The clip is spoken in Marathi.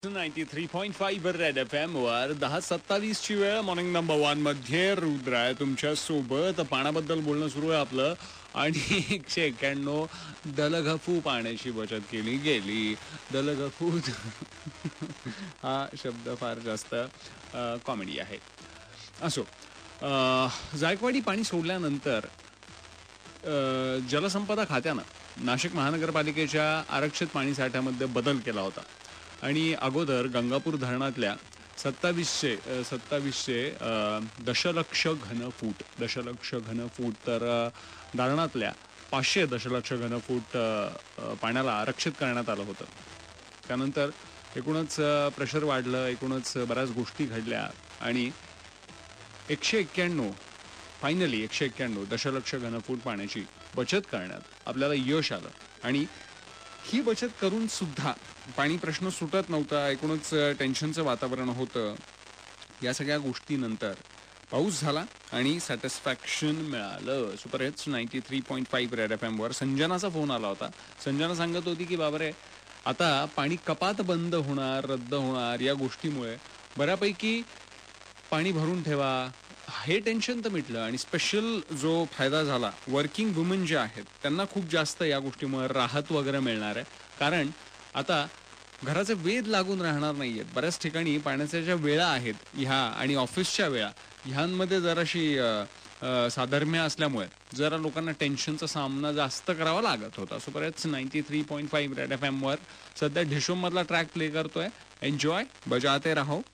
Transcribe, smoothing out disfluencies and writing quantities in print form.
93.5 रेड FM वर 10:27 ची वेळ. मॉर्निंग नंबर 1 मध्ये रुद्र आहे तुमच्या सोबत. पाण्याबद्दल बोलणं सुरू आहे आपलं आणि 191 दलघफू पाण्याची बचत केली गेली. दलघफू हा शब्द फार जास्त कॉमेडी आहे. असो, जायकवाडी पाणी सोडल्यानंतर जलसंपदा खात्यानं नाशिक महानगरपालिकेच्या आरक्षित पाणीसाठ्यामध्ये बदल केला होता आणि अगोदर गंगापूर धरणातल्या 2700 दशलक्ष घनफूट तर धरणातल्या 500 दशलक्ष घनफूट पाण्याला आरक्षित करण्यात आलं होतं. त्यानंतर एकूणच प्रेशर वाढलं, एकूणच बऱ्याच गोष्टी घडल्या आणि 191 दशलक्ष घनफूट पाण्याची बचत करण्यात आपल्याला यश आलं. आणि ही बचत करून सुद्धा पाणी प्रश्न सुटत नव्हता, एकूणच टेन्शनचं वातावरण होतं. या सगळ्या गोष्टीनंतर पाऊस झाला आणि सॅटिस्फॅक्शन मिळालं. सुपर हिट्स 93.5 रेड FM वर संजनाचा फोन आला होता. संजना सांगत होती की बाबरे, आता पाणी कपात बंद होणार, रद्द होणार, या गोष्टीमुळे बऱ्यापैकी पाणी भरून ठेवा, हे टेन्शन तर मिटलं. आणि स्पेशल जो फायदा झाला, वर्किंग वुमन जे आहेत त्यांना खूप जास्त या गोष्टीमुळे राहत वगैरे मिळणार आहे. कारण आता घराचे वेध लागून राहणार नाहीयेत. बऱ्याच ठिकाणी पाण्याच्या ज्या वेळा आहेत ह्या आणि ऑफिसच्या वेळा ह्यांमध्ये जराशी साधर्म्य असल्यामुळे जरा लोकांना टेन्शनचा सामना जास्त करावा लागत होता. सो परत 93.5 रेड FM वर सध्या ढिशोम मधला ट्रॅक प्ले करतोय. एन्जॉय, बजाते राहो.